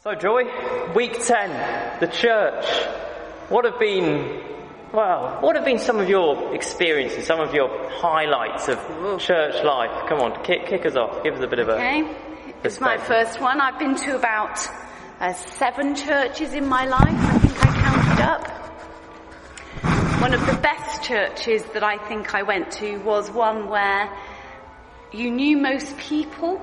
So Joy, week 10, the church. What have been some of your experiences, some of your highlights of church life? Come on, kick us off. Give us a bit of a... Okay, it's my first one. I've been to about 7 churches in my life. I think I counted up. One of the best churches that I think I went to was one where you knew most people.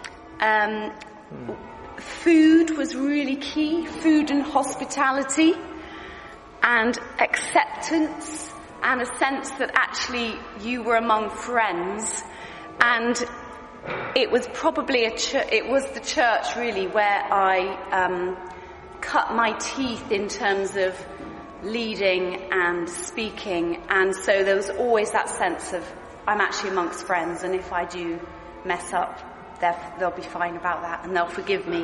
Food was really key, food and hospitality and acceptance and a sense that actually you were among friends. And it was probably it was the church really where I cut my teeth in terms of leading and speaking, and so there was always that sense of I'm actually amongst friends, and if I do mess up, they'll be fine about that and they'll forgive me.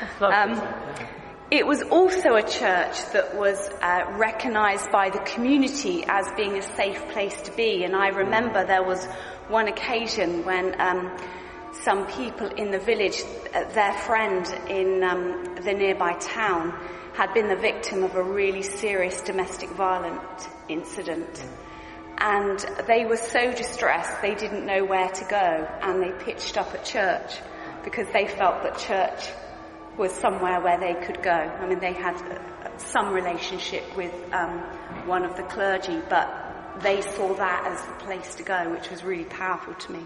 It was also a church that was recognised by the community as being a safe place to be, and I remember there was one occasion when some people in the village, their friend in the nearby town had been the victim of a really serious domestic violence incident. And they were so distressed they didn't know where to go, and they pitched up at church because they felt that church was somewhere where they could go. I mean, they had some relationship with one of the clergy, but they saw that as the place to go, which was really powerful to me.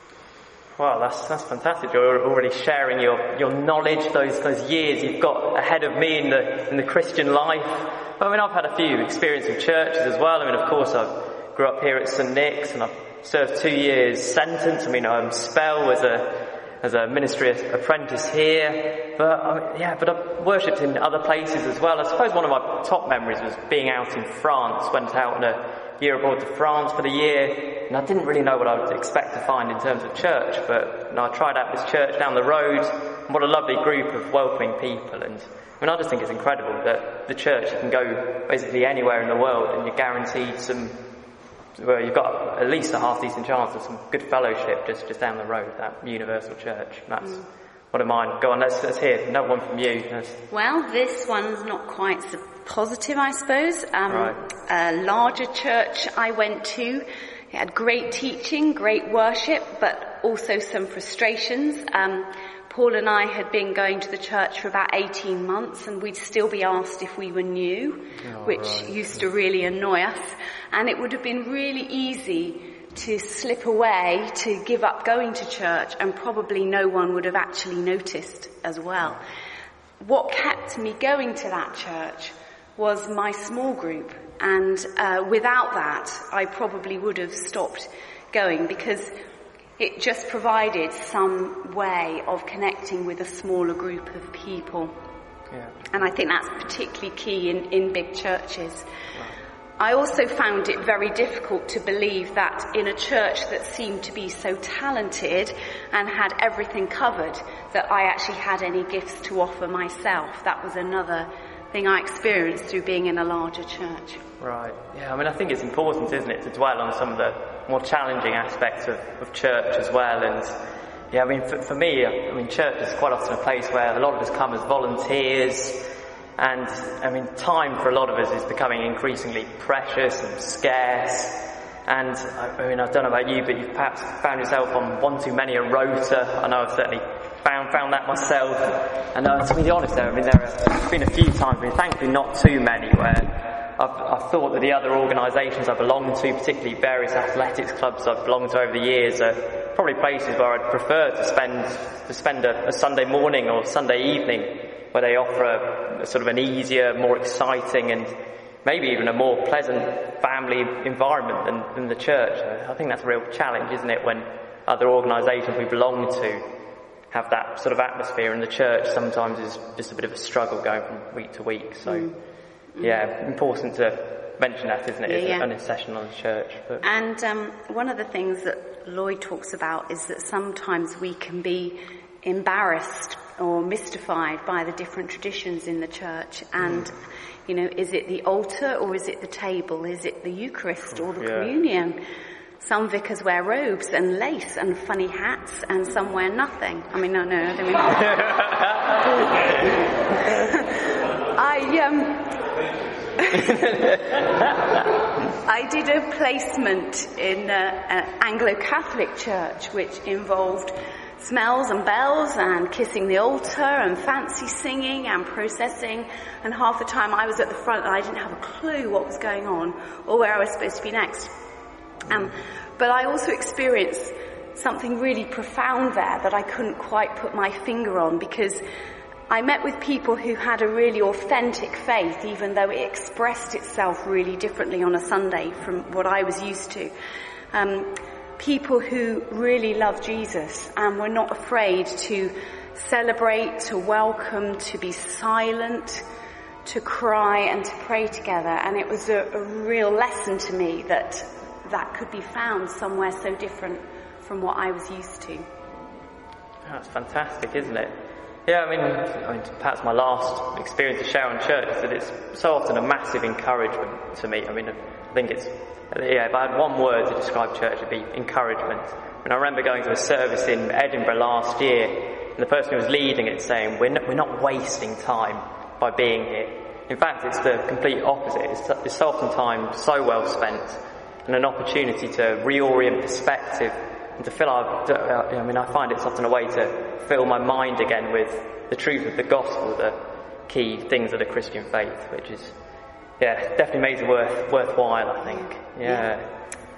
Wow, that's fantastic. You're already sharing your knowledge, those years you've got ahead of me in the Christian life. I mean, I've had a few experiences of churches as well. I mean, of course, I grew up here at St Nick's, and I've served 2 years sentence. I mean, I'm Spell as a ministry apprentice here, but I've worshipped in other places as well. I suppose one of my top memories was being out in France. Went out on a year abroad to France for the year, and I didn't really know what I would expect to find in terms of church, but I tried out this church down the road, and what a lovely group of welcoming people. And I mean, I just think it's incredible that the church, you can go basically anywhere in the world and you're guaranteed you've got at least a half-decent chance of some good fellowship just down the road, that universal church. That's one of mine. Go on, let's hear another one from you. Well, this one's not quite so positive, I suppose. Right. A larger church I went to. It had great teaching, great worship, but also some frustrations. Paul and I had been going to the church for about 18 months, and we'd still be asked if we were new, which used to really annoy us. And it would have been really easy to slip away, to give up going to church, and probably no one would have actually noticed as well. What kept me going to that church was my small group, and without that, I probably would have stopped going, because it just provided some way of connecting with a smaller group of people. Yeah. And I think that's particularly key in big churches. Right. I also found it very difficult to believe that in a church that seemed to be so talented and had everything covered, that I actually had any gifts to offer myself. That was another thing I experienced through being in a larger church. Right. Yeah, I mean, I think it's important, isn't it, to dwell on some of the more challenging aspects of church as well. And yeah, I mean, for me, I mean, church is quite often a place where a lot of us come as volunteers, and I mean, time for a lot of us is becoming increasingly precious and scarce. And I mean, I don't know about you, but you've perhaps found yourself on one too many a rota. I know I've certainly found that myself. And to be honest, I mean, there have been a few times, I mean, thankfully not too many, where I've thought that the other organisations I belong to, particularly various athletics clubs I've belonged to over the years, are probably places where I'd prefer to spend a Sunday morning or Sunday evening, where they offer a sort of an easier, more exciting, and maybe even a more pleasant family environment than the church. I think that's a real challenge, isn't it, when other organisations we belong to have that sort of atmosphere, and the church sometimes is just a bit of a struggle going from week to week. So yeah, important to mention that, isn't it? Yeah. An session on the church. But. And one of the things that Lloyd talks about is that sometimes we can be embarrassed or mystified by the different traditions in the church. And, you know, is it the altar or is it the table? Is it the Eucharist or the communion? Some vicars wear robes and lace and funny hats, and some wear nothing. I mean, no, I don't mean I did a placement in an Anglo-Catholic church which involved smells and bells and kissing the altar and fancy singing and processing, and half the time I was at the front and I didn't have a clue what was going on or where I was supposed to be next. But I also experienced something really profound there that I couldn't quite put my finger on, because I met with people who had a really authentic faith, even though it expressed itself really differently on a Sunday from what I was used to. People who really loved Jesus and were not afraid to celebrate, to welcome, to be silent, to cry and to pray together. And it was a real lesson to me that could be found somewhere so different from what I was used to. That's fantastic, isn't it? Yeah, I mean, perhaps my last experience of Sharon Church is that it's so often a massive encouragement to me. I mean, I think it's, if I had one word to describe church, it'd be encouragement. And I remember going to a service in Edinburgh last year, and the person who was leading it saying, we're not wasting time by being here. In fact, it's the complete opposite. It's so often time so well spent, and an opportunity to reorient perspective and to fill I find it's often a way to fill my mind again with the truth of the gospel, the key things of the Christian faith, which is, definitely makes it worthwhile, I think. Yeah.